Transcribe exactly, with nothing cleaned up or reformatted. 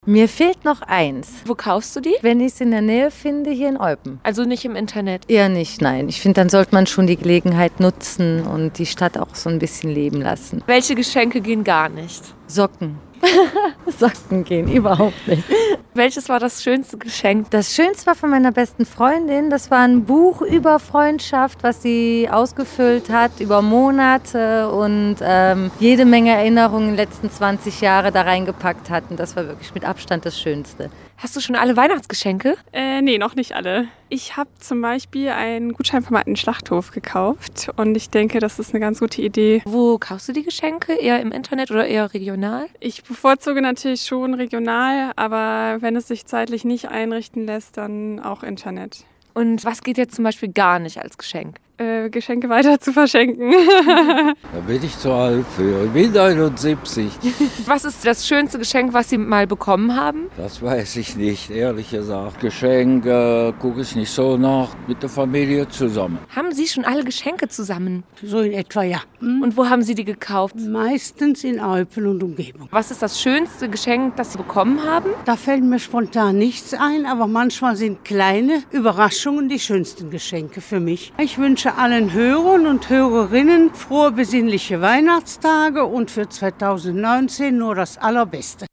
Mir fehlt noch eins. Wo kaufst du die? Wenn ich es in der Nähe finde, hier in Eupen. Also nicht im Internet? Eher nicht, nein. Ich finde, dann sollte man schon die Gelegenheit nutzen und die Stadt auch so ein bisschen leben lassen. Welche Geschenke gehen gar nicht? Socken. Socken gehen überhaupt nicht. Welches war das schönste Geschenk? Das Schönste war von meiner besten Freundin. Das war ein Buch über Freundschaft, was sie ausgefüllt hat über Monate und ähm, jede Menge Erinnerungen in den letzten zwanzig Jahre da reingepackt hat. Und das war wirklich mit Abstand das Schönste. Hast du schon alle Weihnachtsgeschenke? Äh, nee, noch nicht alle. Ich habe zum Beispiel einen Gutschein vom alten Schlachthof gekauft und ich denke, das ist eine ganz gute Idee. Wo kaufst du die Geschenke? Eher im Internet oder eher regional? Ich bevorzuge natürlich schon regional, aber wenn es sich zeitlich nicht einrichten lässt, dann auch Internet. Und was geht jetzt zum Beispiel gar nicht als Geschenk? Äh, Geschenke weiter zu verschenken. Da bin ich zu alt für. Ich bin neunundsiebzig. Was ist das schönste Geschenk, was Sie mal bekommen haben? Das weiß ich nicht, ehrlich gesagt. Geschenke gucke ich nicht so nach, mit der Familie zusammen. Haben Sie schon alle Geschenke zusammen? So in etwa, ja. Hm? Und wo haben Sie die gekauft? Meistens in Eupen und Umgebung. Was ist das schönste Geschenk, das Sie bekommen haben? Da fällt mir spontan nichts ein, aber manchmal sind kleine Überraschungen die schönsten Geschenke für mich. Ich wünsche allen Hörern und Hörerinnen frohe besinnliche Weihnachtstage und für zweitausendneunzehn nur das Allerbeste.